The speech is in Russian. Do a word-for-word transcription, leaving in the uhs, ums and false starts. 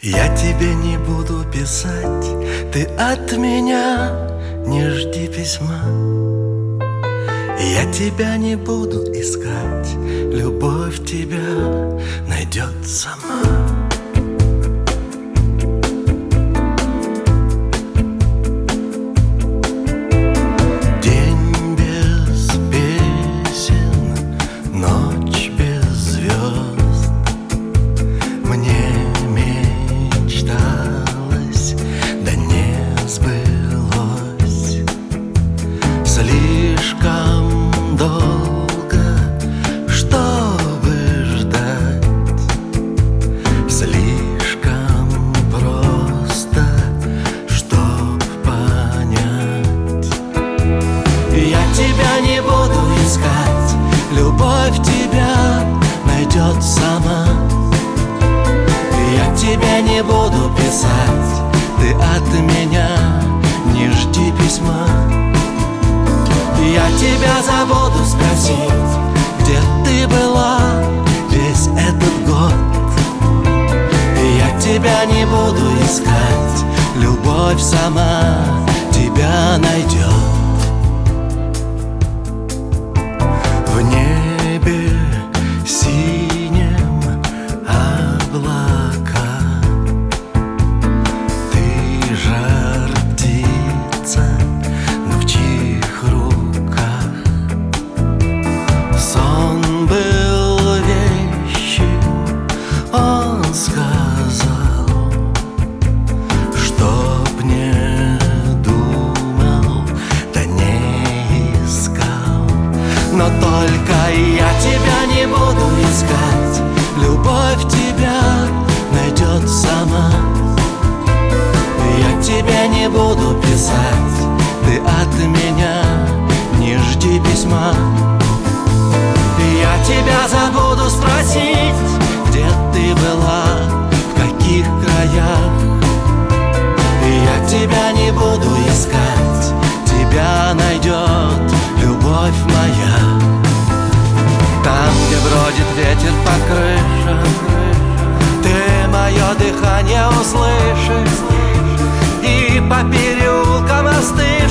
Я тебе не буду писать, ты от меня не жди письма. Я тебя не буду искать, любовь тебя найдет сама. День без песен, ночь без звезд. Мне мечталось, да не сбылось. Слишком долго, чтобы ждать, слишком просто, чтоб понять. Я тебя не буду искать, любовь тебя найдет сама. Я тебя не буду писать, ты от меня не жди письма. Я тебя забуду спросить, где ты была весь этот год. Я тебя не буду искать, любовь сама тебя найдет. В небе синем облака, ты жар птица, но в чьих руках? Сон был вещим, он сказал, чтоб не думал, да не искал. Но только я тебя не буду искать, любовь тебя найдет сама. Я тебя не буду писать, ты от меня не жди письма. Я тебя забуду спросить, где ты была, в каких краях. Я тебя не буду искать, тебя найдет любовь моя. Там, где бродит ветер по крышам, ты мое дыхание услышишь, и по переулкам остынешь.